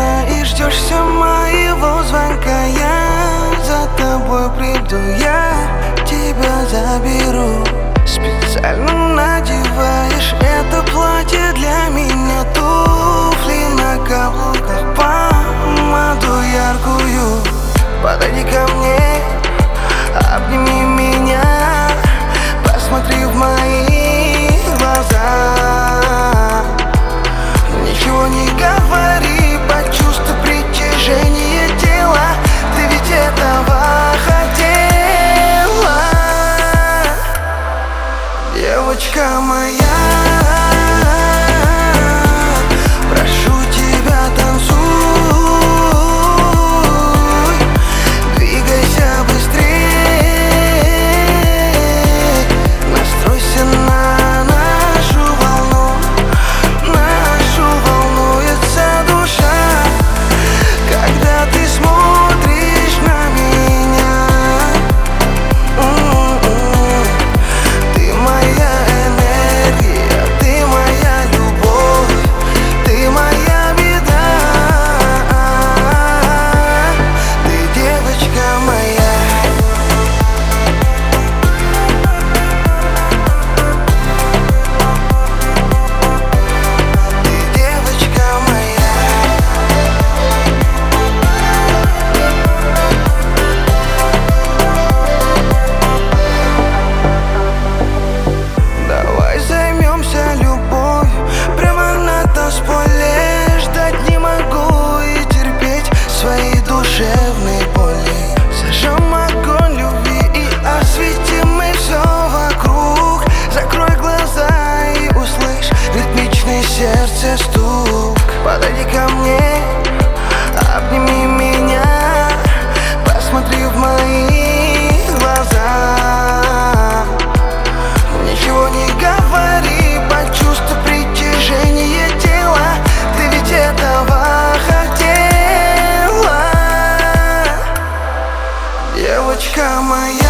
одна и ждешь все моего звонка. Я за тобой приду, я тебя заберу. Специально надеваешь это платье для меня, туфли на каблуках, помаду яркую. Подойди ко мне, обними меня, посмотри в мои глаза. Ничего не говори, почувствуй притяжение тела. Ты ведь этого хотела, девочка моя. Прошу тебя, танцуй, двигайся быстрее, настройся на нашу волну. Нашу волнуется душа, когда ты смотришь на меня. Ты моя энергия, ты моя любовь, ты моя беда. Ты девочка моя. Ты девочка моя. Давай займемся любовью прямо на танцполе. Ждать не могу и терпеть свои душевные боли. Зажжем огонь любви и осветим мы все вокруг. Закрой глаза и услышь ритмичный сердце стук. Подойди ко мне, обними меня, посмотри в мои глаза. Ничего не говори, почувствуй притяжение тела. Ты ведь этого хотела, девочка моя.